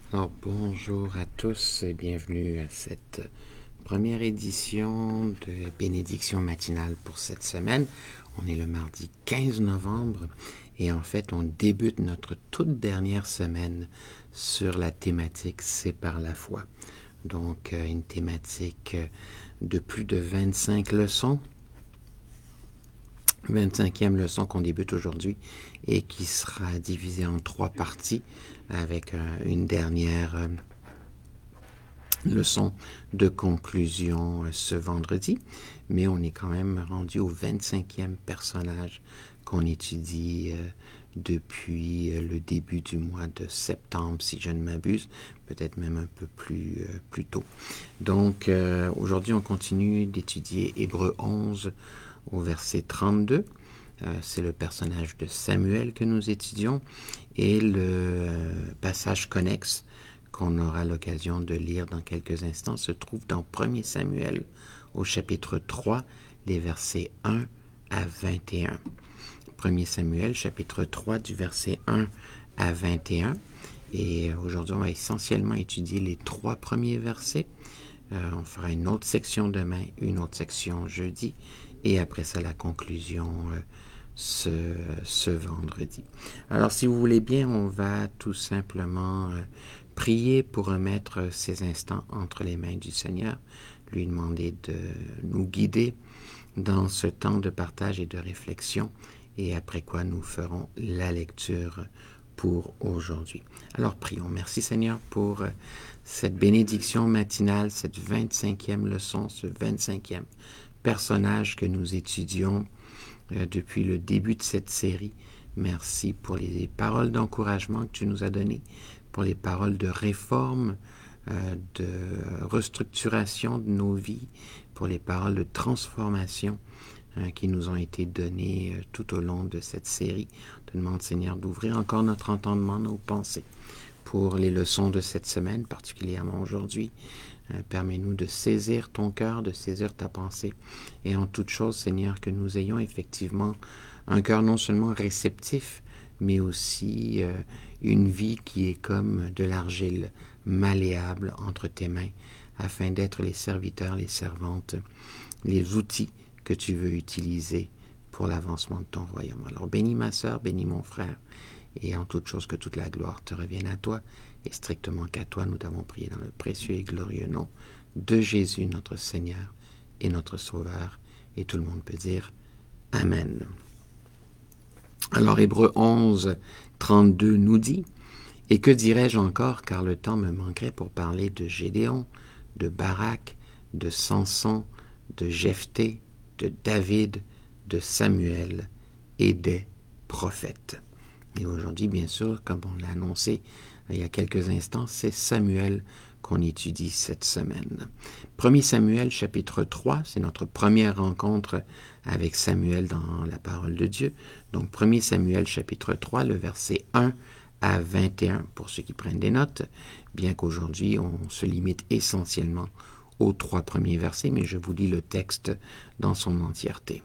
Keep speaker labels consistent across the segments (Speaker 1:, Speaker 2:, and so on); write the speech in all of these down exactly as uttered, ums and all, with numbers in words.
Speaker 1: Alors, bonjour à tous et bienvenue à cette première édition de bénédiction matinale pour cette semaine. On est le mardi quinze novembre et en fait, on débute notre toute dernière semaine sur la thématique C'est par la foi. Donc, une thématique de plus de vingt-cinq leçons. vingt-cinquième leçon qu'on débute aujourd'hui et qui sera divisée en trois parties avec une dernière leçon de conclusion ce vendredi, mais on est quand même rendu au vingt-cinquième personnage qu'on étudie euh, depuis le début du mois de septembre, si je ne m'abuse, peut-être même un peu plus, euh, plus tôt. Donc, euh, aujourd'hui, on continue d'étudier Hébreux onze au verset trente-deux. Euh, c'est le personnage de Samuel que nous étudions et le euh, passage connexe qu'on aura l'occasion de lire dans quelques instants se trouve dans premier Samuel au chapitre trois, les versets un à vingt et un. premier Samuel, chapitre trois, du verset un à vingt et un. Et aujourd'hui, on va essentiellement étudier les trois premiers versets. Euh, on fera une autre section demain, une autre section jeudi, et après ça, la conclusion euh, ce, ce vendredi. Alors, si vous voulez bien, on va tout simplement euh, prier pour remettre ces instants entre les mains du Seigneur, lui demander de nous guider dans ce temps de partage et de réflexion, et après quoi nous ferons la lecture pour aujourd'hui. Alors prions. Merci Seigneur pour cette bénédiction matinale, cette vingt-cinquième leçon, ce vingt-cinquième personnage que nous étudions euh, depuis le début de cette série. Merci pour les paroles d'encouragement que tu nous as données, pour les paroles de réforme, euh, de restructuration de nos vies, pour les paroles de transformation euh, qui nous ont été données euh, tout au long de cette série. On te demande, Seigneur, d'ouvrir encore notre entendement, nos pensées pour les leçons de cette semaine, particulièrement aujourd'hui. Euh, permets-nous de saisir ton cœur, de saisir ta pensée, et en toute chose, Seigneur, que nous ayons effectivement un cœur non seulement réceptif, mais aussi euh, une vie qui est comme de l'argile malléable entre tes mains, afin d'être les serviteurs, les servantes, les outils que tu veux utiliser pour l'avancement de ton royaume. Alors bénis ma sœur, bénis mon frère, et en toute chose que toute la gloire te revienne à toi, et strictement qu'à toi nous t'avons prié dans le précieux et glorieux nom de Jésus, notre Seigneur et notre Sauveur. Et tout le monde peut dire Amen. Alors Hébreux onze, trente-deux nous dit, « Et que dirais-je encore, car le temps me manquerait pour parler de Gédéon, de Barak, de Samson, de Jephthé, de David, de Samuel et des prophètes. » Et aujourd'hui, bien sûr, comme on l'a annoncé il y a quelques instants, c'est Samuel qu'on étudie cette semaine. premier Samuel, chapitre trois, c'est notre première rencontre avec Samuel dans la parole de Dieu. Donc, premier Samuel, chapitre trois, le verset un à vingt et un, pour ceux qui prennent des notes, bien qu'aujourd'hui, on se limite essentiellement aux trois premiers versets, mais je vous lis le texte dans son entièreté.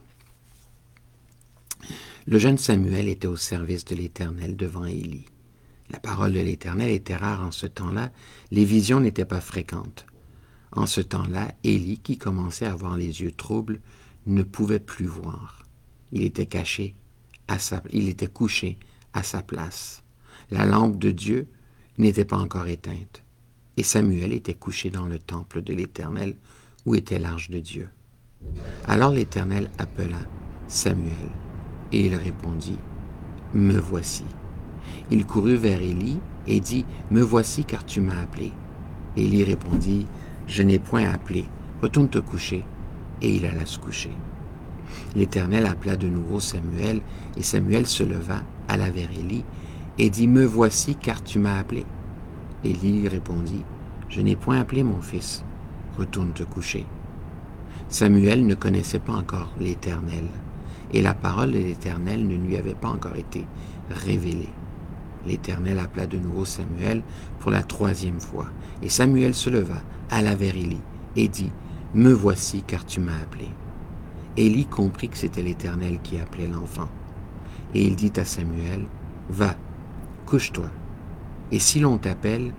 Speaker 1: Le jeune Samuel était au service de l'Éternel devant Élie. La parole de l'Éternel était rare en ce temps-là, les visions n'étaient pas fréquentes. En ce temps-là, Élie, qui commençait à avoir les yeux troubles, ne pouvait plus voir. Il était caché, à sa, il était couché à sa place. La lampe de Dieu n'était pas encore éteinte, et Samuel était couché dans le temple de l'Éternel, où était l'arche de Dieu. Alors l'Éternel appela Samuel, et il répondit, « Me voici. » Il courut vers Élie et dit, « Me voici car tu m'as appelé. » Élie répondit, « Je n'ai point appelé, retourne te coucher. » Et il alla se coucher. L'Éternel appela de nouveau Samuel, et Samuel se leva, alla vers Élie, et dit, « Me voici car tu m'as appelé. » Élie répondit, « Je n'ai point appelé mon fils, retourne te coucher. » Samuel ne connaissait pas encore l'Éternel, et la parole de l'Éternel ne lui avait pas encore été révélée. L'Éternel appela de nouveau Samuel pour la troisième fois, et Samuel se leva, alla vers Élie, et dit, « Me voici, car tu m'as appelé. » Élie comprit que c'était l'Éternel qui appelait l'enfant, et il dit à Samuel, « Va, couche-toi, et si l'on t'appelle,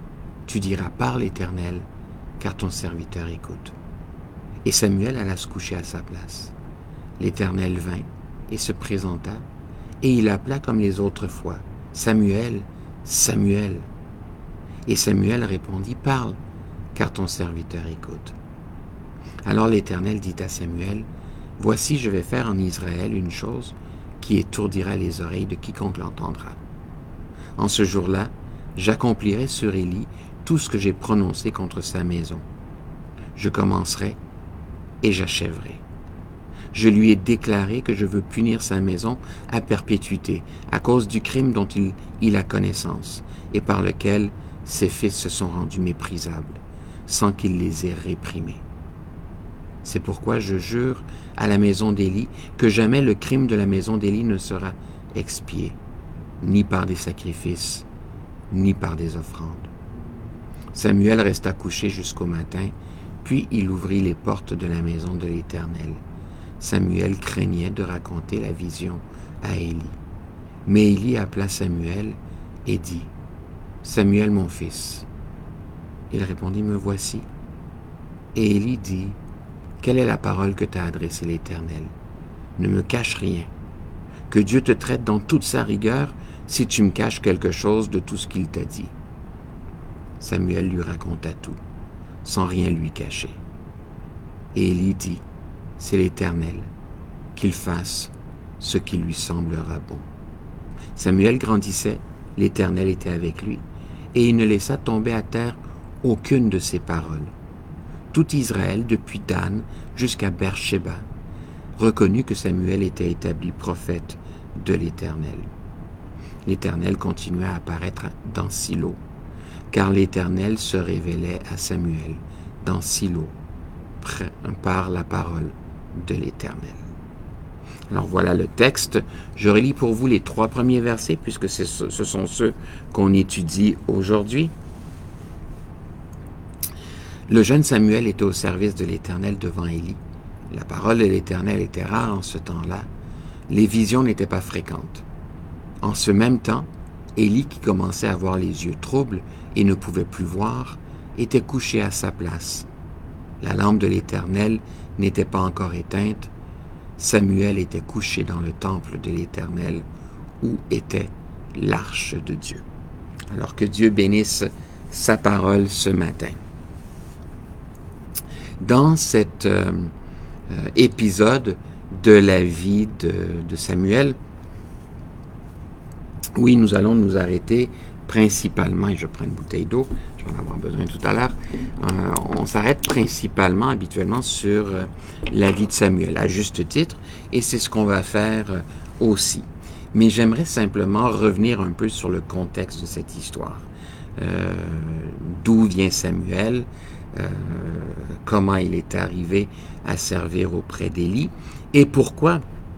Speaker 1: tu diras, parle l'Éternel, car ton serviteur écoute. Et Samuel alla se coucher à sa place. L'Éternel vint et se présenta, et il appela comme les autres fois, Samuel, Samuel. Et Samuel répondit, parle, car ton serviteur écoute. Alors l'Éternel dit à Samuel, voici, je vais faire en Israël une chose qui étourdira les oreilles de quiconque l'entendra. En ce jour-là, j'accomplirai sur Élie tout ce que j'ai prononcé contre sa maison. Je commencerai et j'achèverai. Je lui ai déclaré que je veux punir sa maison à perpétuité, à cause du crime dont il, il a connaissance, et par lequel ses fils se sont rendus méprisables, sans qu'il les ait réprimés. C'est pourquoi je jure à la maison d'Élie que jamais le crime de la maison d'Élie ne sera expié, ni par des sacrifices, ni par des offrandes. Samuel resta couché jusqu'au matin, puis il ouvrit les portes de la maison de l'Éternel. Samuel craignait de raconter la vision à Élie. Mais Élie appela Samuel et dit, « Samuel, mon fils. » Il répondit, « Me voici. » Et Élie dit, « Quelle est la parole que t'a adressée l'Éternel? Ne me cache rien. Que Dieu te traite dans toute sa rigueur si tu me caches quelque chose de tout ce qu'il t'a dit. » Samuel lui raconta tout, sans rien lui cacher. Et Élie dit, « C'est l'Éternel, qu'il fasse ce qui lui semblera bon. » Samuel grandissait, l'Éternel était avec lui, et il ne laissa tomber à terre aucune de ses paroles. Tout Israël, depuis Dan jusqu'à Beersheba, reconnut que Samuel était établi prophète de l'Éternel. L'Éternel continuait à apparaître dans Silo, car l'Éternel se révélait à Samuel dans Silo, par la parole de l'Éternel. Alors voilà le texte. Je relis pour vous les trois premiers versets, puisque ce sont ceux qu'on étudie aujourd'hui. Le jeune Samuel était au service de l'Éternel devant Élie. La parole de l'Éternel était rare en ce temps-là. Les visions n'étaient pas fréquentes. En ce même temps, Élie, qui commençait à avoir les yeux troubles et ne pouvait plus voir, était couché à sa place. La lampe de l'Éternel n'était pas encore éteinte. Samuel était couché dans le temple de l'Éternel, où était l'arche de Dieu. Alors que Dieu bénisse sa parole ce matin. Dans cet euh, euh, épisode de la vie de, de Samuel, oui, nous allons nous arrêter principalement, et je prends une bouteille d'eau, je vais en avoir besoin tout à l'heure, euh, on s'arrête principalement, habituellement, sur euh, la vie de Samuel, à juste titre, et c'est ce qu'on va faire euh, aussi. Mais j'aimerais simplement revenir un peu sur le contexte de cette histoire. Euh, d'où vient Samuel, euh, comment il est arrivé à servir auprès d'Élie, et pourquoi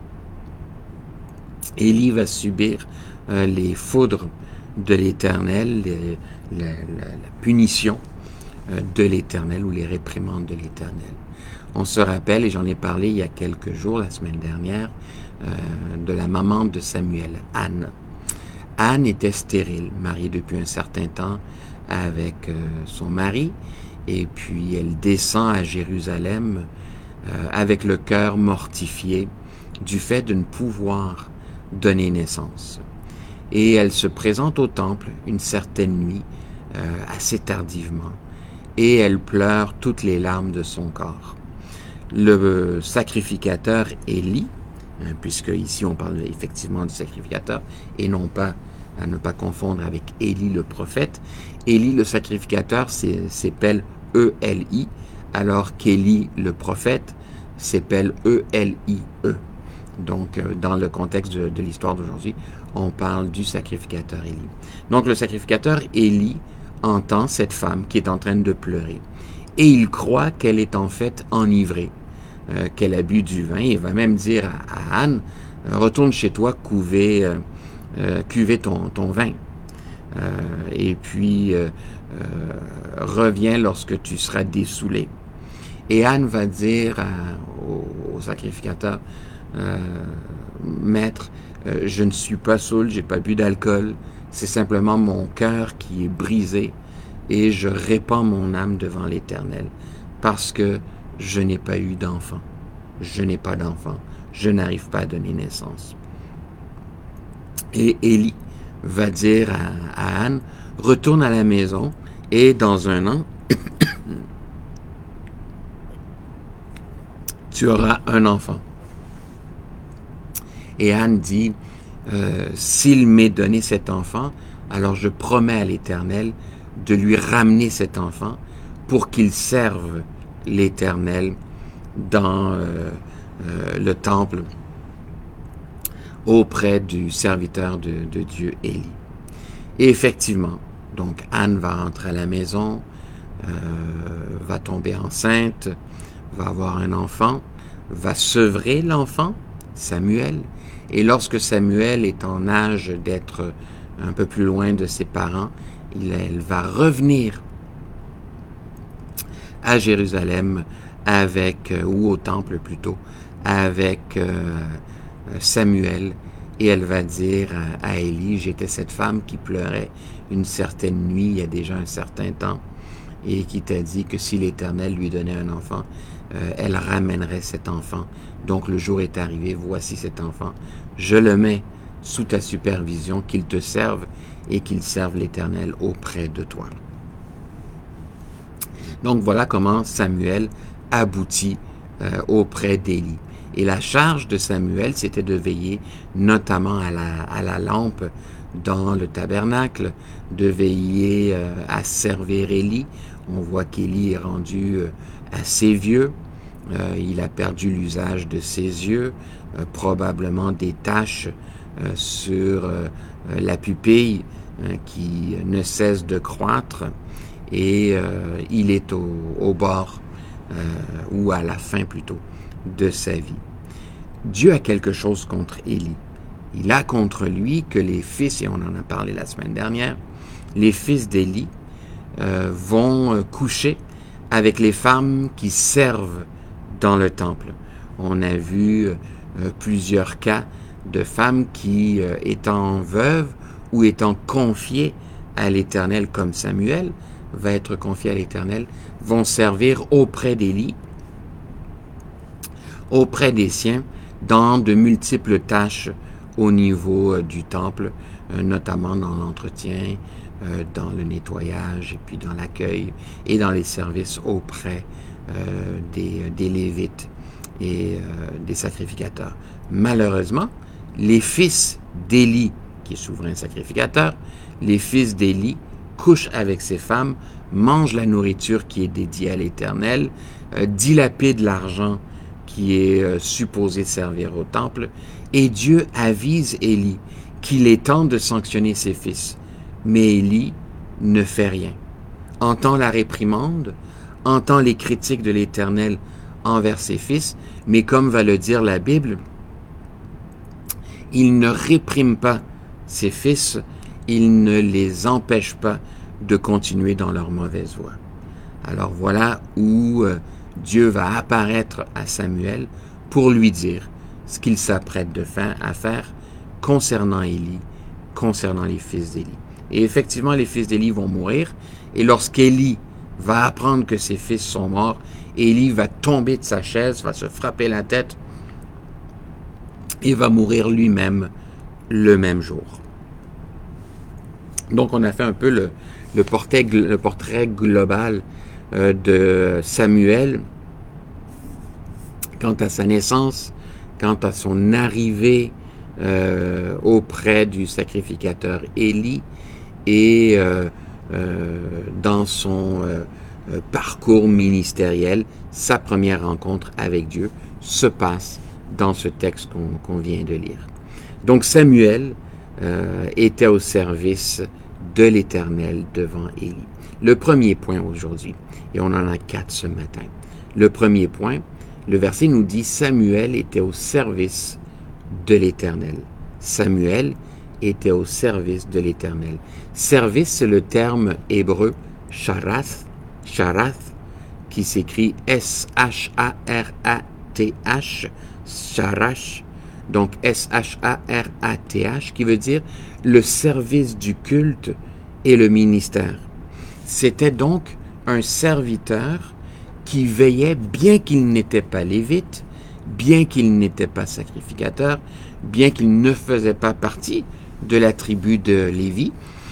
Speaker 1: Élie va subir euh, les foudres de l'Éternel, les, la, la, la punition euh, de l'Éternel ou les réprimandes de l'Éternel. On se rappelle, et j'en ai parlé il y a quelques jours, la semaine dernière, euh, de la maman de Samuel, Anne. Anne était stérile, mariée depuis un certain temps avec euh, son mari, et puis elle descend à Jérusalem euh, avec le cœur mortifié du fait de ne pouvoir donner naissance. Et elle se présente au temple une certaine nuit, euh, assez tardivement, et elle pleure toutes les larmes de son corps. Le sacrificateur Élie, hein, puisque ici on parle effectivement du sacrificateur, et non pas, à ne pas confondre avec Élie le prophète, Élie le sacrificateur s'appelle E L I, alors qu'Élie le prophète s'appelle E L I E. Donc, euh, dans le contexte de, de l'histoire d'aujourd'hui, on parle du sacrificateur Élie. Donc, le sacrificateur Élie entend cette femme qui est en train de pleurer. Et il croit qu'elle est en fait enivrée, euh, qu'elle a bu du vin. Il va même dire à, à Anne, « Retourne chez toi, couver, euh, euh, cuver ton, ton vin. Euh, et puis, euh, euh, reviens lorsque tu seras dessoulé. » Et Anne va dire à, au, au sacrificateur, Euh, maître, euh, je ne suis pas saoul, j'ai pas bu d'alcool, c'est simplement mon cœur qui est brisé et je répands mon âme devant l'Éternel, parce que je n'ai pas eu d'enfant. Je n'ai pas d'enfant. Je n'arrive pas à donner naissance. Et Élie va dire à, à Anne, retourne à la maison et dans un an, tu auras un enfant. Et Anne dit, euh, s'il m'est donné cet enfant, alors je promets à l'Éternel de lui ramener cet enfant pour qu'il serve l'Éternel dans euh, euh, le temple auprès du serviteur de, de Dieu Élie. Et effectivement, donc Anne va rentrer à la maison, euh, va tomber enceinte, va avoir un enfant, va sevrer l'enfant, Samuel, et lorsque Samuel est en âge d'être un peu plus loin de ses parents, il, elle va revenir à Jérusalem avec, ou au temple plutôt, avec euh, Samuel, et elle va dire à, à Élie, j'étais cette femme qui pleurait une certaine nuit, il y a déjà un certain temps, et qui t'a dit que si l'Éternel lui donnait un enfant, euh, elle ramènerait cet enfant. Donc le jour est arrivé, voici cet enfant, je le mets sous ta supervision, qu'il te serve et qu'il serve l'Éternel auprès de toi. Donc voilà comment Samuel aboutit euh, auprès d'Élie. Et la charge de Samuel, c'était de veiller notamment à la, à la lampe dans le tabernacle, de veiller euh, à servir Élie. On voit qu'Élie est rendu euh, assez vieux. Euh, il a perdu l'usage de ses yeux, euh, probablement des taches euh, sur euh, la pupille hein, qui ne cesse de croître. Et euh, il est au, au bord, euh, ou à la fin plutôt, de sa vie. Dieu a quelque chose contre Élie. Il a contre lui que les fils, et on en a parlé la semaine dernière, les fils d'Élie euh, vont coucher avec les femmes qui servent dans le temple. On a vu euh, plusieurs cas de femmes qui, euh, étant veuves ou étant confiées à l'Éternel comme Samuel, va être confié à l'Éternel, vont servir auprès d'Élie, auprès des siens, dans de multiples tâches au niveau euh, du temple, euh, notamment dans l'entretien, euh, dans le nettoyage, et puis dans l'accueil, et dans les services auprès euh, des, des Lévites et euh, des sacrificateurs. Malheureusement, les fils d'Élie, qui est souverain sacrificateur, les fils d'Élie couchent avec ces femmes, mangent la nourriture qui est dédiée à l'Éternel, euh, dilapident l'argent qui est euh, supposé servir au temple, et Dieu avise Élie qu'il est temps de sanctionner ses fils. Mais Élie ne fait rien. Entend la réprimande, entend les critiques de l'Éternel envers ses fils, mais comme va le dire la Bible, il ne réprime pas ses fils, il ne les empêche pas de continuer dans leur mauvaise voie. Alors voilà où euh, Dieu va apparaître à Samuel pour lui dire ce qu'il s'apprête de faire, à faire concernant Élie, concernant les fils d'Élie. Et effectivement, les fils d'Élie vont mourir, et lorsqu'Élie va apprendre que ses fils sont morts, Élie va tomber de sa chaise, va se frapper la tête, et va mourir lui-même le même jour. Donc on a fait un peu le, le, portrait, le portrait global euh, de Samuel quant à sa naissance, quant à son arrivée euh, auprès du sacrificateur Élie et euh, euh, dans son euh, parcours ministériel, sa première rencontre avec Dieu se passe dans ce texte qu'on qu'on vient de lire. Donc Samuel euh, était au service de l'Éternel devant Élie. Le premier point aujourd'hui, et on en a quatre ce matin. Le premier point, le verset nous dit Samuel était au service de l'Éternel. Samuel était au service de l'Éternel. Service, c'est le terme hébreu sharath, sharath, qui s'écrit S H A R A T H, sharash, donc S H A R A T H, qui veut dire le service du culte et le ministère. C'était donc un serviteur qui veillait, bien qu'il n'était pas lévite, bien qu'il n'était pas sacrificateur, bien qu'il ne faisait pas partie de la tribu de Lévi,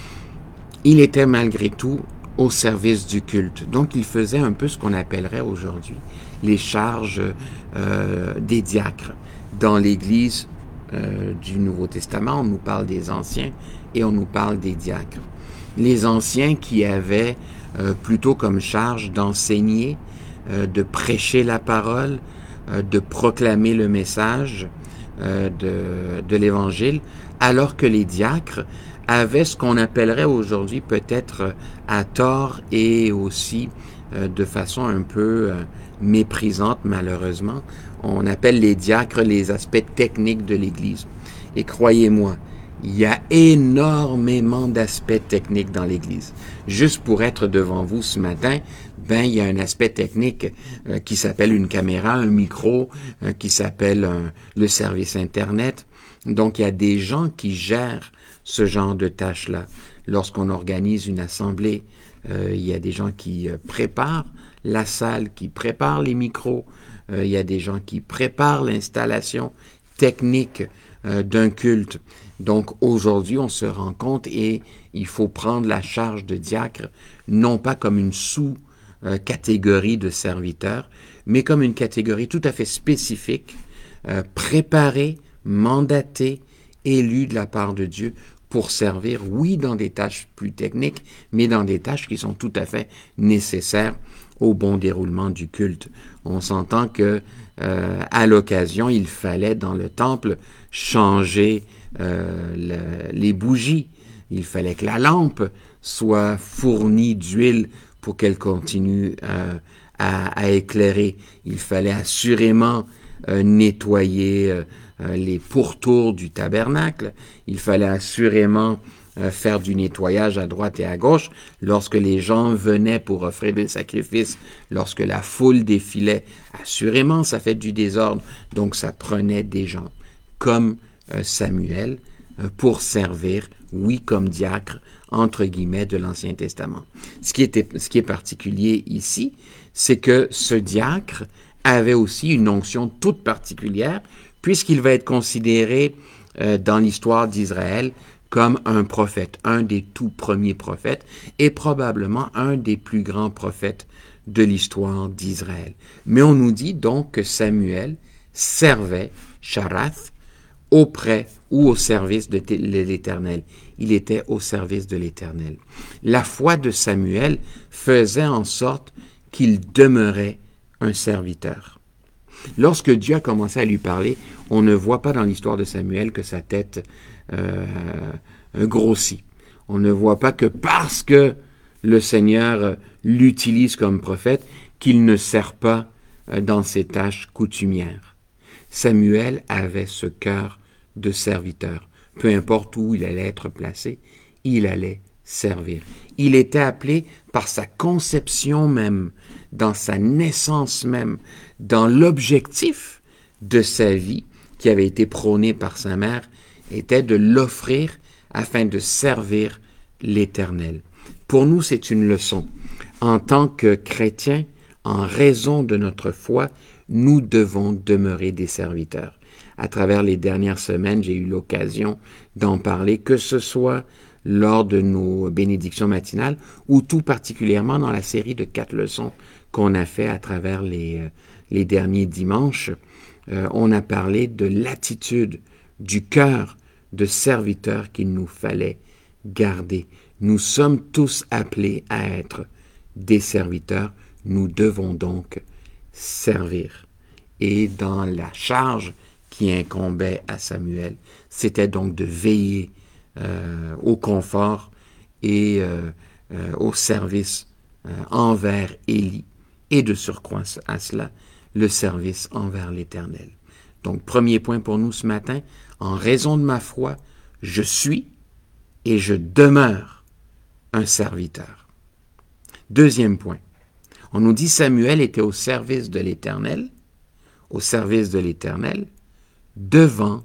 Speaker 1: il était malgré tout au service du culte. Donc il faisait un peu ce qu'on appellerait aujourd'hui les charges euh, des diacres. Dans l'Église euh, du Nouveau Testament, on nous parle des anciens et on nous parle des diacres. Les anciens qui avaient euh, plutôt comme charge d'enseigner, euh, de prêcher la parole, euh, de proclamer le message euh, de, de l'Évangile, alors que les diacres avaient ce qu'on appellerait aujourd'hui peut-être à tort et aussi euh, de façon un peu euh, méprisante malheureusement. On appelle les diacres les aspects techniques de l'Église. Et croyez-moi, il y a énormément d'aspects techniques dans l'Église. Juste pour être devant vous ce matin, ben il y a un aspect technique euh, qui s'appelle une caméra, un micro, euh, qui s'appelle euh, le service Internet. Donc il y a des gens qui gèrent ce genre de tâches-là. Lorsqu'on organise une assemblée, euh, il y a des gens qui euh, préparent la salle, qui préparent les micros, euh, il y a des gens qui préparent l'installation technique euh, d'un culte. Donc aujourd'hui, on se rend compte et il faut prendre la charge de diacre, non pas comme une sous-catégorie de serviteurs, mais comme une catégorie tout à fait spécifique, euh, préparée, mandatée, élue de la part de Dieu pour servir, oui, dans des tâches plus techniques, mais dans des tâches qui sont tout à fait nécessaires au bon déroulement du culte. On s'entend que euh, à l'occasion, il fallait dans le temple changer euh, le, les bougies. Il fallait que la lampe soit fournie d'huile pour qu'elle continue euh, à, à éclairer. Il fallait assurément euh, nettoyer euh, les pourtours du tabernacle. Il fallait assurément euh, faire du nettoyage à droite et à gauche lorsque les gens venaient pour offrir des sacrifices, lorsque la foule défilait. Assurément, ça fait du désordre. Donc, ça prenait des gens comme euh, Samuel euh, pour servir, oui, comme diacre, entre guillemets, de l'Ancien Testament. Ce qui était, ce qui est particulier ici, c'est que ce diacre avait aussi une onction toute particulière, puisqu'il va être considéré euh, dans l'histoire d'Israël comme un prophète, un des tout premiers prophètes, et probablement un des plus grands prophètes de l'histoire d'Israël. Mais on nous dit donc que Samuel servait, Sharath, auprès ou au service de l'Éternel. Il était au service de l'Éternel. La foi de Samuel faisait en sorte qu'il demeurait un serviteur. Lorsque Dieu a commencé à lui parler, on ne voit pas dans l'histoire de Samuel que sa tête euh, grossit. On ne voit pas que parce que le Seigneur l'utilise comme prophète, qu'il ne sert pas dans ses tâches coutumières. Samuel avait ce cœur de serviteur. Peu importe où il allait être placé, il allait servir. Il était appelé par sa conception même, dans sa naissance même, dans l'objectif de sa vie qui avait été prôné par sa mère, était de l'offrir afin de servir l'Éternel. Pour nous, c'est une leçon. En tant que chrétiens, en raison de notre foi, nous devons demeurer des serviteurs. À travers les dernières semaines, j'ai eu l'occasion d'en parler, que ce soit lors de nos bénédictions matinales ou tout particulièrement dans la série de quatre leçons qu'on a fait à travers les, les derniers dimanches. Euh, on a parlé de l'attitude, du cœur de serviteur qu'il nous fallait garder. Nous sommes tous appelés à être des serviteurs. Nous devons donc servir. Et dans la charge qui incombait à Samuel, c'était donc de veiller euh, au confort et euh, euh, au service euh, envers Élie, et de surcroît à cela, le service envers l'Éternel. Donc, premier point pour nous ce matin, en raison de ma foi, je suis et je demeure un serviteur. Deuxième point, on nous dit Samuel était au service de l'Éternel, au service de l'Éternel, devant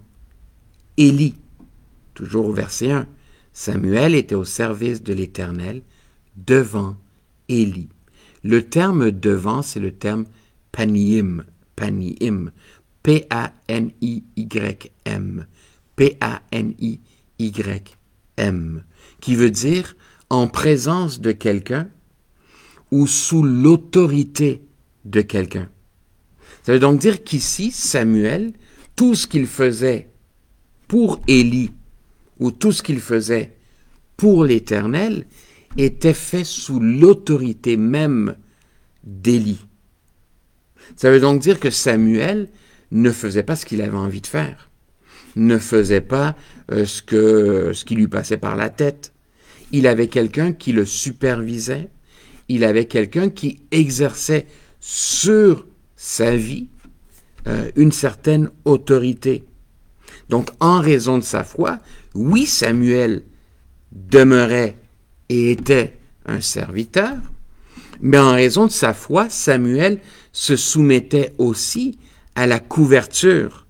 Speaker 1: Élie. Toujours au verset un, Samuel était au service de l'Éternel, devant Élie. Le terme devant, c'est le terme paniim, paniim, P A N I Y M, P A N I Y M, qui veut dire en présence de quelqu'un ou sous l'autorité de quelqu'un. Ça veut donc dire qu'ici, Samuel, tout ce qu'il faisait pour Élie, ou tout ce qu'il faisait pour l'Éternel, était fait sous l'autorité même d'Élie. Ça veut donc dire que Samuel ne faisait pas ce qu'il avait envie de faire, ne faisait pas euh, ce, que, ce qui lui passait par la tête. Il avait quelqu'un qui le supervisait, il avait quelqu'un qui exerçait sur sa vie euh, une certaine autorité. Donc, en raison de sa foi, oui, Samuel demeurait et était un serviteur, mais en raison de sa foi, Samuel se soumettait aussi à la couverture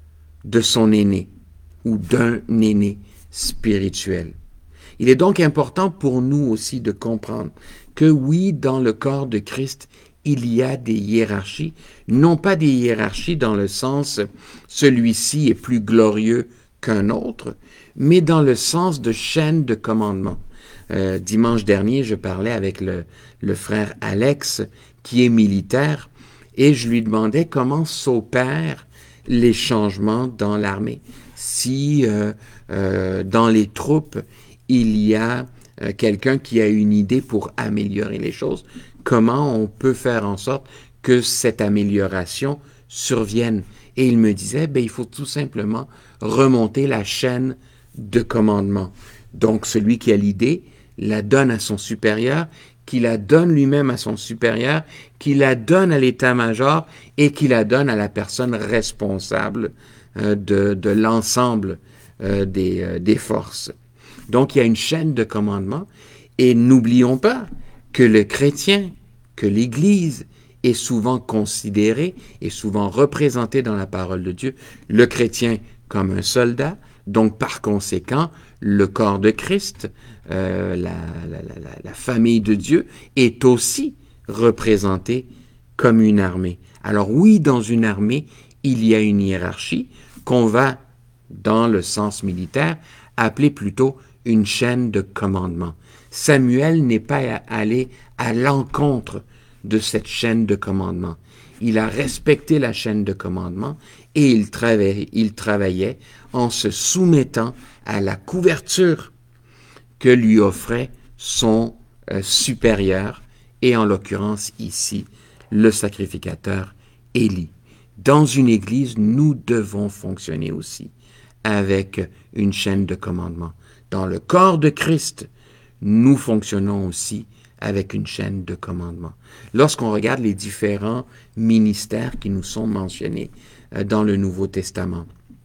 Speaker 1: de son aîné ou d'un aîné spirituel. Il est donc important pour nous aussi de comprendre que oui, dans le corps de Christ, il y a des hiérarchies, non pas des hiérarchies dans le sens celui-ci est plus glorieux qu'un autre, mais dans le sens de chaîne de commandement. Euh, dimanche dernier, je parlais avec le, le frère Alex, qui est militaire, et je lui demandais comment s'opèrent les changements dans l'armée. Si euh, euh, dans les troupes, il y a euh, quelqu'un qui a une idée pour améliorer les choses, comment on peut faire en sorte que cette amélioration survienne. Et il me disait, ben, il faut tout simplement remonter la chaîne de commandement. Donc, celui qui a l'idée la donne à son supérieur, qui la donne lui-même à son supérieur, qui la donne à l'état-major et qui la donne à la personne responsable euh, de, de l'ensemble euh, des, euh, des forces. Donc, il y a une chaîne de commandement et n'oublions pas que le chrétien, que l'Église est souvent considéré et souvent représenté dans la parole de Dieu, le chrétien comme un soldat, donc par conséquent, le corps de Christ, euh, la, la, la, la famille de Dieu, est aussi représenté comme une armée. Alors oui, dans une armée, il y a une hiérarchie qu'on va, dans le sens militaire, appeler plutôt une chaîne de commandement. Samuel n'est pas allé à l'encontre de cette chaîne de commandement. Il a respecté la chaîne de commandement et il travaillait, il travaillait en se soumettant à la couverture que lui offrait son euh, supérieur, et en l'occurrence ici, le sacrificateur Élie. Dans une église, nous devons fonctionner aussi avec une chaîne de commandement. Dans le corps de Christ, nous fonctionnons aussi avec une chaîne de commandement. Lorsqu'on regarde les différents ministères qui nous sont mentionnés euh, dans le Nouveau Testament,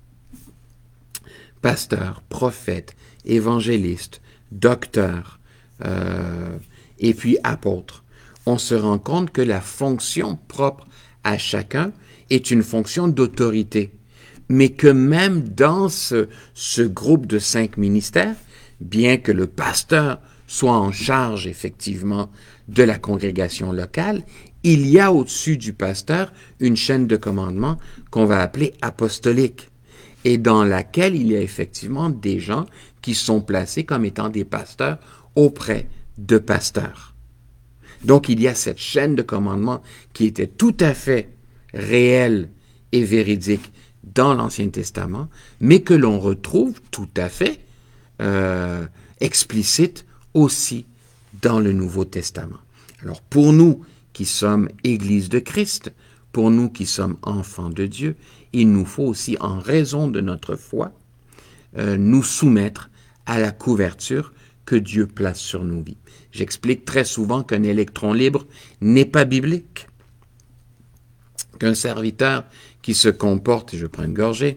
Speaker 1: pasteur, prophète, évangéliste, docteur, euh, et puis apôtre, on se rend compte que la fonction propre à chacun est une fonction d'autorité, mais que même dans ce, ce groupe de cinq ministères, bien que le pasteur soit en charge effectivement de la congrégation locale, il y a au-dessus du pasteur une chaîne de commandement qu'on va appeler apostolique, et dans laquelle il y a effectivement des gens qui sont placés comme étant des pasteurs auprès de pasteurs. Donc il y a cette chaîne de commandement qui était tout à fait réelle et véridique dans l'Ancien Testament, mais que l'on retrouve tout à fait euh, explicite aussi dans le Nouveau Testament. Alors pour nous qui sommes Église de Christ, pour nous qui sommes enfants de Dieu, il nous faut aussi, en raison de notre foi, euh, nous soumettre à la couverture que Dieu place sur nos vies. J'explique très souvent qu'un électron libre n'est pas biblique, qu'un serviteur qui se comporte, et je prends une gorgée,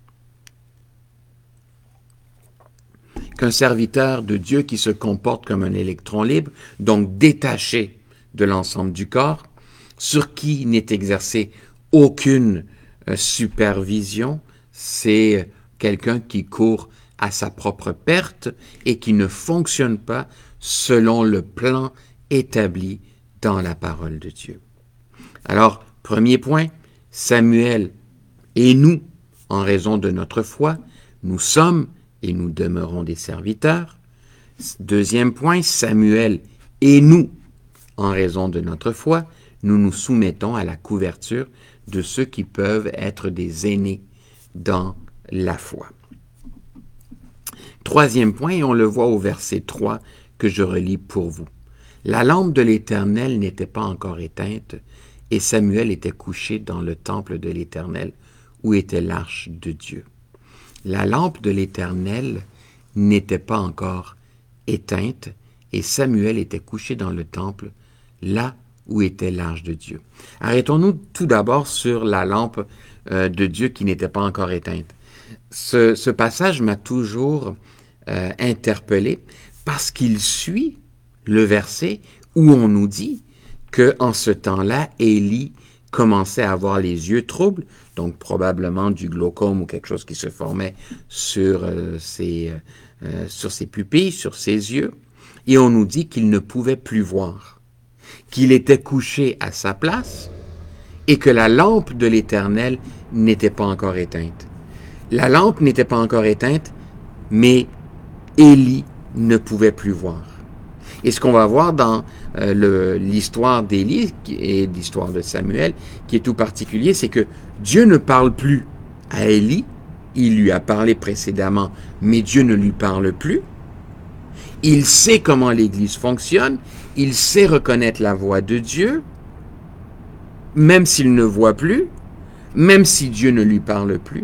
Speaker 1: qu'un serviteur de Dieu qui se comporte comme un électron libre, donc détaché de l'ensemble du corps, sur qui n'est exercée aucune euh, supervision, c'est quelqu'un qui court à sa propre perte et qui ne fonctionne pas selon le plan établi dans la parole de Dieu. Alors, premier point, Samuel et nous, en raison de notre foi, nous sommes et nous demeurons des serviteurs. Deuxième point, Samuel et nous, en raison de notre foi, nous nous soumettons à la couverture de ceux qui peuvent être des aînés dans la foi. Troisième point, et on le voit au verset trois que je relis pour vous. La lampe de l'Éternel n'était pas encore éteinte, et Samuel était couché dans le temple de l'Éternel, où était l'arche de Dieu. La lampe de l'Éternel n'était pas encore éteinte, et Samuel était couché dans le temple, là où était l'arche de Dieu. Arrêtons-nous tout d'abord sur la lampe euh, de Dieu qui n'était pas encore éteinte. Ce, ce passage m'a toujours euh, interpellé parce qu'il suit le verset où on nous dit qu'en ce temps-là, Élie commençait à avoir les yeux troubles, donc probablement du glaucome ou quelque chose qui se formait sur, euh, ses, euh, sur ses pupilles, sur ses yeux, et on nous dit qu'il ne pouvait plus voir, qu'il était couché à sa place et que la lampe de l'Éternel n'était pas encore éteinte. La lampe n'était pas encore éteinte, mais Élie ne pouvait plus voir. Et ce qu'on va voir dans euh, le, l'histoire d'Élie et l'histoire de Samuel, qui est tout particulier, c'est que Dieu ne parle plus à Élie. Il lui a parlé précédemment, mais Dieu ne lui parle plus. Il sait comment l'Église fonctionne. Il sait reconnaître la voix de Dieu, même s'il ne voit plus, même si Dieu ne lui parle plus.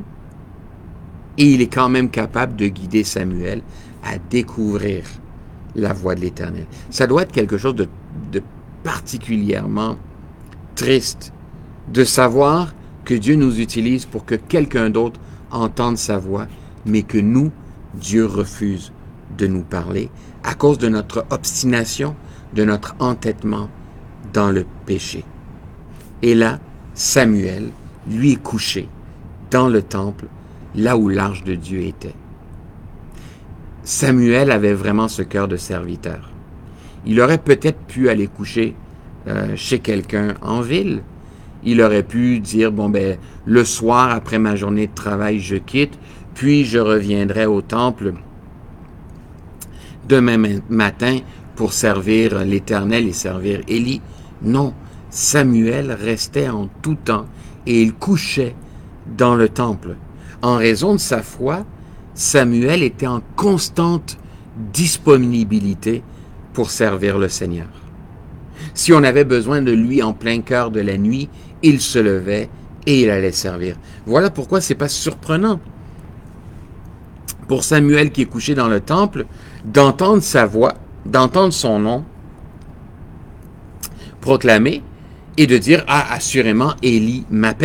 Speaker 1: Et il est quand même capable de guider Samuel à découvrir la voix de l'Éternel. Ça doit être quelque chose de, de particulièrement triste de savoir que Dieu nous utilise pour que quelqu'un d'autre entende sa voix, mais que nous, Dieu refuse de nous parler à cause de notre obstination, de notre entêtement dans le péché. Et là, Samuel, lui, est couché dans le temple, là où l'arche de Dieu était. Samuel avait vraiment ce cœur de serviteur. Il aurait peut-être pu aller coucher euh, chez quelqu'un en ville. Il aurait pu dire, bon ben, le soir, après ma journée de travail, je quitte, puis je reviendrai au temple demain matin pour servir l'Éternel et servir Élie. Non, Samuel restait en tout temps et il couchait dans le temple. En raison de sa foi, Samuel était en constante disponibilité pour servir le Seigneur. Si on avait besoin de lui en plein cœur de la nuit, il se levait et il allait servir. Voilà pourquoi c'est pas surprenant pour Samuel qui est couché dans le temple d'entendre sa voix, d'entendre son nom proclamé et de dire « Ah, assurément, Élie m'appelle ».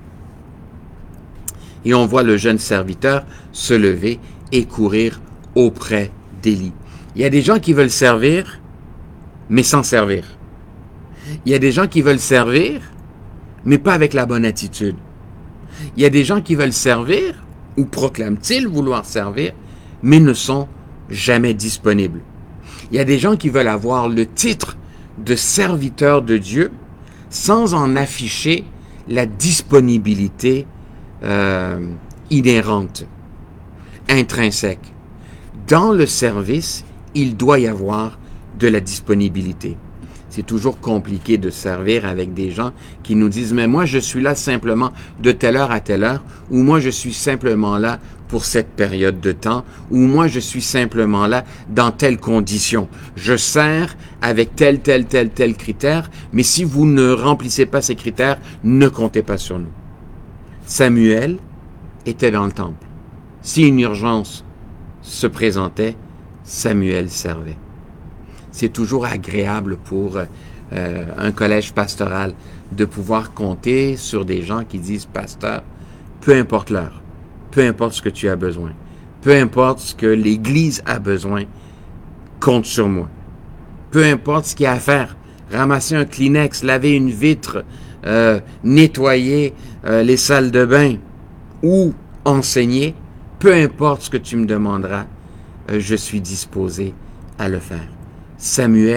Speaker 1: Et on voit le jeune serviteur se lever et courir auprès d'Élie. Il y a des gens qui veulent servir, mais sans servir. Il y a des gens qui veulent servir, mais pas avec la bonne attitude. Il y a des gens qui veulent servir, ou proclament-ils vouloir servir, mais ne sont jamais disponibles. Il y a des gens qui veulent avoir le titre de serviteur de Dieu, sans en afficher la disponibilité Euh, inhérente, intrinsèque. Dans le service, il doit y avoir de la disponibilité. C'est toujours compliqué de servir avec des gens qui nous disent « Mais moi, je suis là simplement de telle heure à telle heure » ou « Moi, je suis simplement là pour cette période de temps » ou « Moi, je suis simplement là dans telle condition. Je sers avec tel, tel, tel, tel critère, mais si vous ne remplissez pas ces critères, ne comptez pas sur nous. » Samuel était dans le temple. Si une urgence se présentait, Samuel servait. C'est toujours agréable pour euh, un collège pastoral de pouvoir compter sur des gens qui disent « Pasteur, peu importe l'heure, peu importe ce que tu as besoin, peu importe ce que l'Église a besoin, compte sur moi. Peu importe ce qu'il y a à faire, ramasser un Kleenex, laver une vitre, Euh, nettoyer euh, les salles de bain ou enseigner, peu importe ce que tu me demanderas, euh, je suis disposé à le faire. » Samuel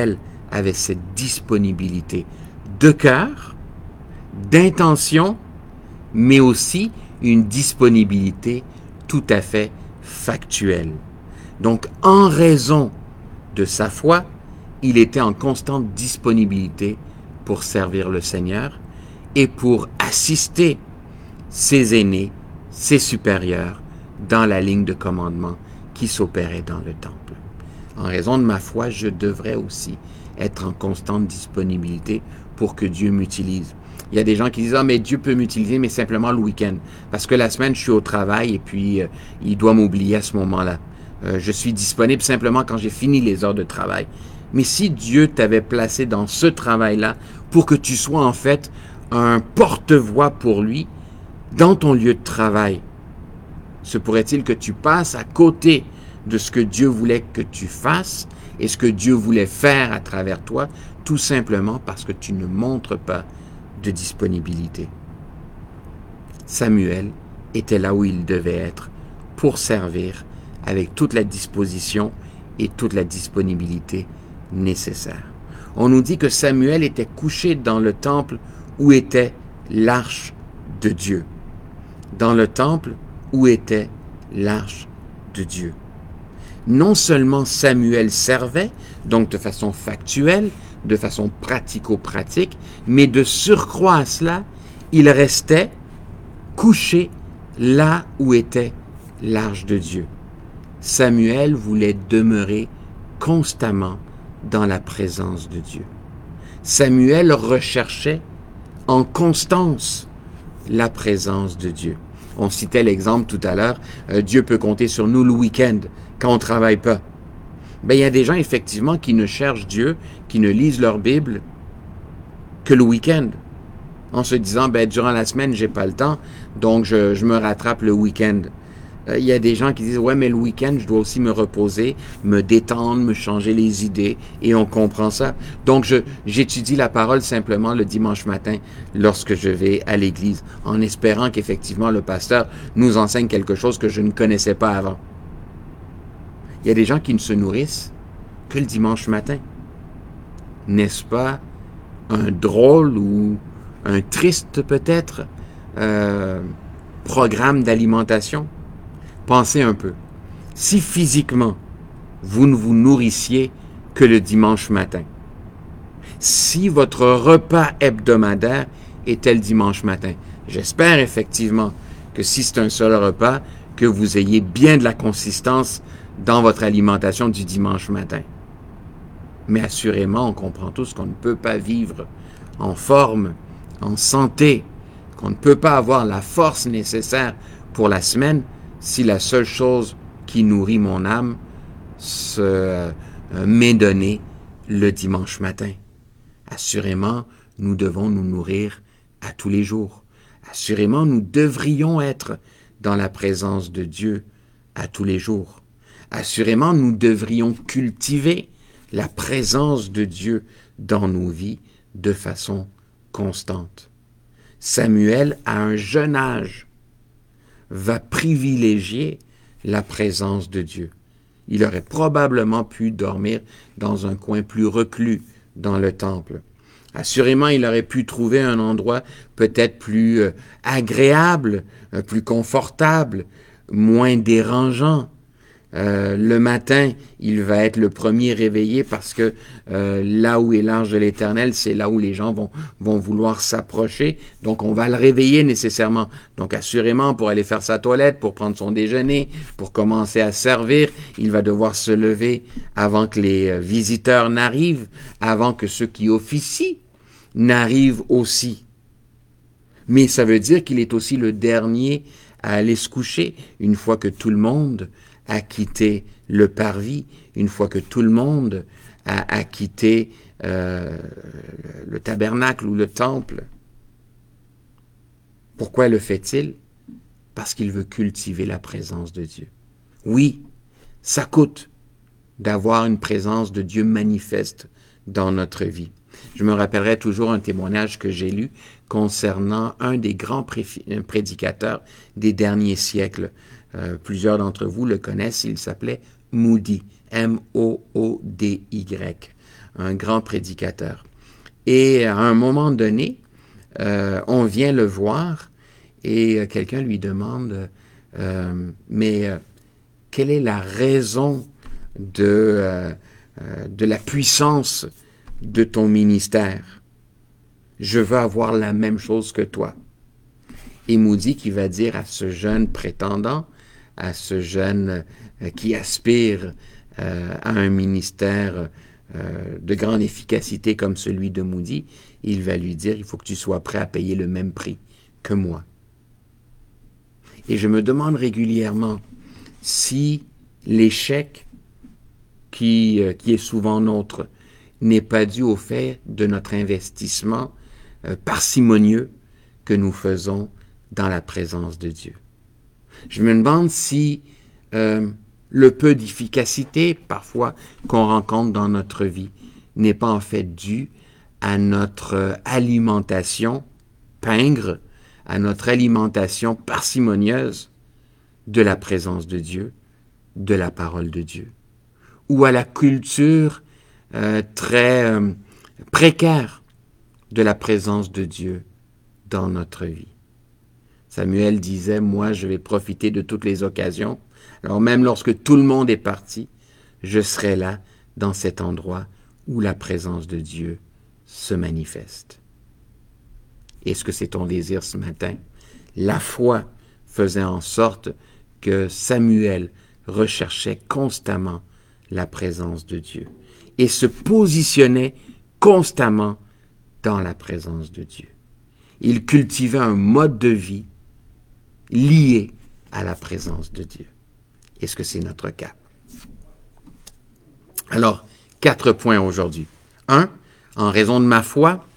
Speaker 1: avait cette disponibilité de cœur, d'intention, mais aussi une disponibilité tout à fait factuelle. Donc, en raison de sa foi, il était en constante disponibilité pour servir le Seigneur et pour assister ses aînés, ses supérieurs, dans la ligne de commandement qui s'opérait dans le temple. En raison de ma foi, je devrais aussi être en constante disponibilité pour que Dieu m'utilise. Il y a des gens qui disent « Ah, mais Dieu peut m'utiliser, mais simplement le week-end. Parce que la semaine, je suis au travail et puis euh, il doit m'oublier à ce moment-là. Euh, je suis disponible simplement quand j'ai fini les heures de travail. » Mais si Dieu t'avait placé dans ce travail-là pour que tu sois en fait un porte-voix pour lui dans ton lieu de travail, se pourrait-il que tu passes à côté de ce que Dieu voulait que tu fasses et ce que Dieu voulait faire à travers toi, tout simplement parce que tu ne montres pas de disponibilité. Samuel était là où il devait être pour servir avec toute la disposition et toute la disponibilité nécessaire. On nous dit que Samuel était couché dans le temple où était l'arche de Dieu. Dans le temple où était l'arche de Dieu. Non seulement Samuel servait, donc de façon factuelle, de façon pratico-pratique, mais de surcroît à cela, il restait couché là où était l'arche de Dieu. Samuel voulait demeurer constamment dans la présence de Dieu. Samuel recherchait en constance la présence de Dieu. On citait l'exemple tout à l'heure, euh, Dieu peut compter sur nous le week-end quand on ne travaille pas. Ben, il y a des gens effectivement qui ne cherchent Dieu, qui ne lisent leur Bible que le week-end, en se disant, ben, durant la semaine, j'ai pas le temps, donc je, je me rattrape le week-end. Il y a des gens qui disent, ouais, mais le week-end, je dois aussi me reposer, me détendre, me changer les idées, et on comprend ça. Donc, je, j'étudie la parole simplement le dimanche matin lorsque je vais à l'église, en espérant qu'effectivement le pasteur nous enseigne quelque chose que je ne connaissais pas avant. Il y a des gens qui ne se nourrissent que le dimanche matin. N'est-ce pas un drôle ou un triste peut-être euh, programme d'alimentation? Pensez un peu. Si physiquement, vous ne vous nourrissiez que le dimanche matin, si votre repas hebdomadaire était le dimanche matin, j'espère effectivement que si c'est un seul repas, que vous ayez bien de la consistance dans votre alimentation du dimanche matin. Mais assurément, on comprend tous qu'on ne peut pas vivre en forme, en santé, qu'on ne peut pas avoir la force nécessaire pour la semaine si la seule chose qui nourrit mon âme se, euh, m'est donnée le dimanche matin. Assurément, nous devons nous nourrir à tous les jours. Assurément, nous devrions être dans la présence de Dieu à tous les jours. Assurément, nous devrions cultiver la présence de Dieu dans nos vies de façon constante. Samuel, à un jeune âge, va privilégier la présence de Dieu. Il aurait probablement pu dormir dans un coin plus reclus dans le temple. Assurément, il aurait pu trouver un endroit peut-être plus euh, agréable, euh, plus confortable, moins dérangeant. Euh, le matin, il va être le premier réveillé parce que euh, là où est l'arche de l'Éternel, c'est là où les gens vont, vont vouloir s'approcher. Donc, on va le réveiller nécessairement. Donc, assurément, pour aller faire sa toilette, pour prendre son déjeuner, pour commencer à servir, il va devoir se lever avant que les visiteurs n'arrivent, avant que ceux qui officient n'arrivent aussi. Mais ça veut dire qu'il est aussi le dernier à aller se coucher une fois que tout le monde a quitté le parvis, une fois que tout le monde a, a quitté euh, le tabernacle ou le temple. Pourquoi le fait-il? Parce qu'il veut cultiver la présence de Dieu. Oui, ça coûte d'avoir une présence de Dieu manifeste dans notre vie. Je me rappellerai toujours un témoignage que j'ai lu concernant un des grands prédicateurs des derniers siècles. Euh, plusieurs d'entre vous le connaissent, il s'appelait Moody, M O O D Y. un grand prédicateur. Et à un moment donné, euh, on vient le voir et euh, quelqu'un lui demande euh, « Mais euh, quelle est la raison de, euh, euh, de la puissance de ton ministère? Je veux avoir la même chose que toi. » Et Moody qui va dire à ce jeune prétendant, à ce jeune euh, qui aspire euh, à un ministère euh, de grande efficacité comme celui de Moody, il va lui dire, il faut que tu sois prêt à payer le même prix que moi. Et je me demande régulièrement si l'échec qui, euh, qui est souvent nôtre n'est pas dû au fait de notre investissement euh, parcimonieux que nous faisons dans la présence de Dieu. Je me demande si euh, le peu d'efficacité parfois qu'on rencontre dans notre vie n'est pas en fait dû à notre alimentation pingre, à notre alimentation parcimonieuse de la présence de Dieu, de la parole de Dieu, ou à la culture euh, très euh, précaire de la présence de Dieu dans notre vie. Samuel disait, moi je vais profiter de toutes les occasions, alors même lorsque tout le monde est parti, je serai là dans cet endroit où la présence de Dieu se manifeste. Est-ce que c'est ton désir ce matin? La foi faisait en sorte que Samuel recherchait constamment la présence de Dieu et se positionnait constamment dans la présence de Dieu. Il cultivait un mode de vie lié à la présence de Dieu. Est-ce que c'est notre cas? Alors, quatre points aujourd'hui. Un, en raison de ma foi,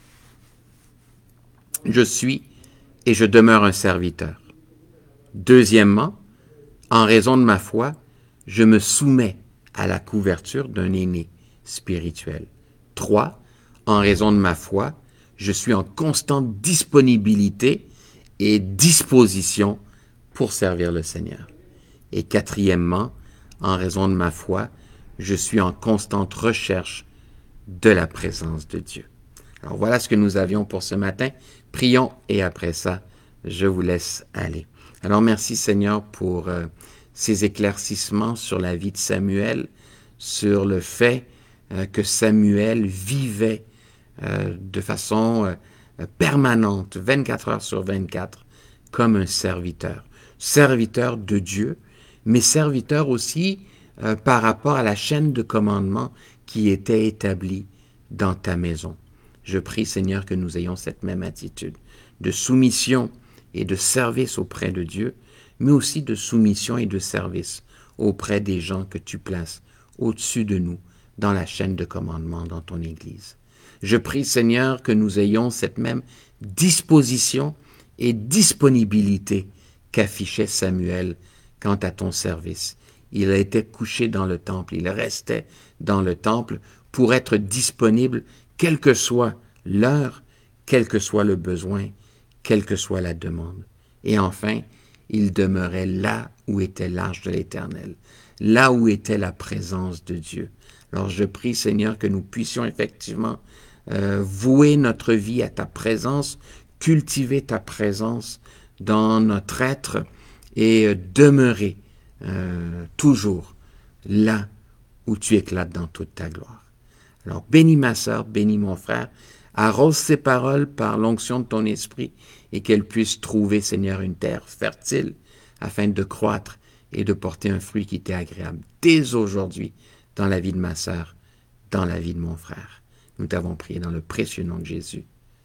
Speaker 1: je suis et je demeure un serviteur. Deuxièmement, en raison de ma foi, je me soumets à la couverture d'un aîné spirituel. Trois, en raison de ma foi, je suis en constante disponibilité et disposition pour servir le Seigneur. Et quatrièmement, en raison de ma foi, je suis en constante recherche de la présence de Dieu. Alors voilà ce que nous avions pour ce matin. Prions et après ça, je vous laisse aller. Alors merci Seigneur pour euh, ces éclaircissements sur la vie de Samuel, sur le fait euh, que Samuel vivait euh, de façon euh, permanente, vingt-quatre heures sur vingt-quatre, comme un serviteur. Serviteur de Dieu, mais serviteur aussi euh, par rapport à la chaîne de commandement qui était établie dans ta maison. Je prie, Seigneur, que nous ayons cette même attitude de soumission et de service auprès de Dieu, mais aussi de soumission et de service auprès des gens que tu places au-dessus de nous dans la chaîne de commandement dans ton Église. Je prie, Seigneur, que nous ayons cette même disposition et disponibilité qu'affichait Samuel quant à ton service. Il était couché dans le temple, il restait dans le temple pour être disponible, quelle que soit l'heure, quel que soit le besoin, quelle que soit la demande. Et enfin, il demeurait là où était l'arche de l'Éternel, là où était la présence de Dieu. Alors je prie, Seigneur, que nous puissions effectivement euh, vouer notre vie à ta présence, cultiver ta présence dans notre être et euh, demeurer euh, toujours là où tu éclates dans toute ta gloire. Alors bénis ma sœur, bénis mon frère, arrose ces paroles par l'onction de ton esprit et qu'elles puissent trouver, Seigneur, une terre fertile afin de croître et de porter un fruit qui t'est agréable dès aujourd'hui dans la vie de ma sœur, dans la vie de mon frère. Nous t'avons prié dans le précieux nom de Jésus.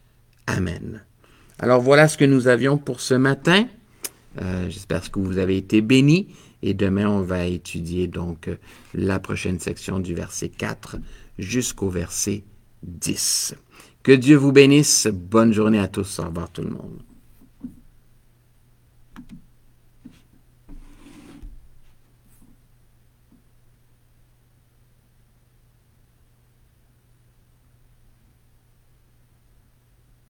Speaker 1: Amen. Alors voilà ce que nous avions pour ce matin. Euh, j'espère que vous avez été bénis et demain on va étudier donc la prochaine section du verset quatre jusqu'au verset dix. Que Dieu vous bénisse. Bonne journée à tous. Au revoir tout le monde.